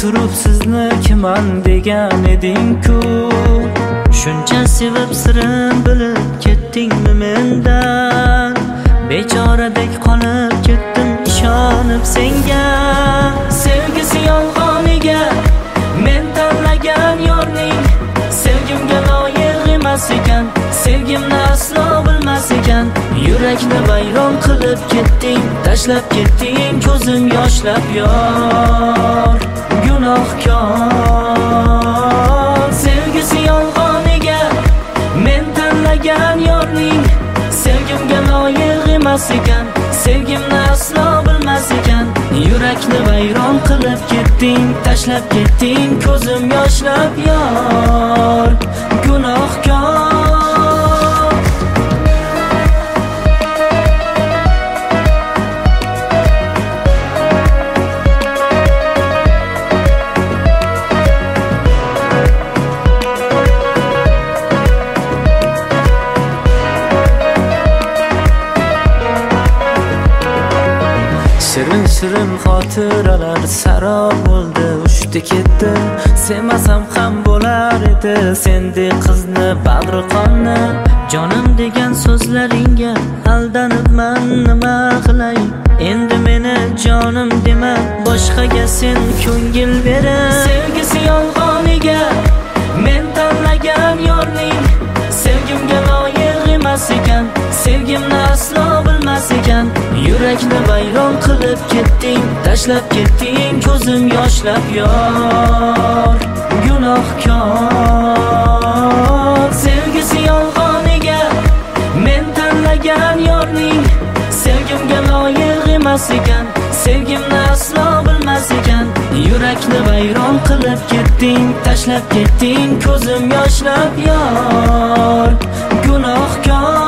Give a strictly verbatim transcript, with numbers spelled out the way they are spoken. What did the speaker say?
turib siznikiman degan eding-ku. Shuncha sevib sirim bilib ketdingmi mendan? Bechoradek qolib ketdim ishonib senga. Sevgisi yolg'oniga men tanlagan yorning sevgimga loyiq emas ekan, sevgimni aslo bilmas ekan. Yurakni vayron qilib ketding, tashlab ketding ko'zim yoshlab yor gunohkor. Sevgisi yolg'oniga men tanlagan yorning sevgimga loyiq emas ekan, sevgimni aslo bilmas ekan. Yurakni vayron qilib ketding, tashlab ketding ko'zim yoshlab yor gunohkor. Shirin shirin xotiralar sarob bo'ldi, ushdi ketdi. Sevmasam ham bo'lar edi sendek qizni, bag'ri qonni. Jonim degan so'zlaringga aldanibman, nima qilay? Endi meni jonim dema, boshqaga sen ko'ngil berar. Sevgisi yolg'oniga men tanlagan yorning sevgimga loyiq emas ekan, sevgimni aslo bilmas ekan. Yurakni vayron qilib ketding, tashlab ketding ko'zim yoshlab yor gunohkor. Sevgisi yolg'oniga men tanlagan yorning sevgimga loyiq emas ekan, sevgimni aslo bilmas ekan. Yurakni vayron qilib ketding, tashlab ketding ko'zim yoshlab yor gunohkor.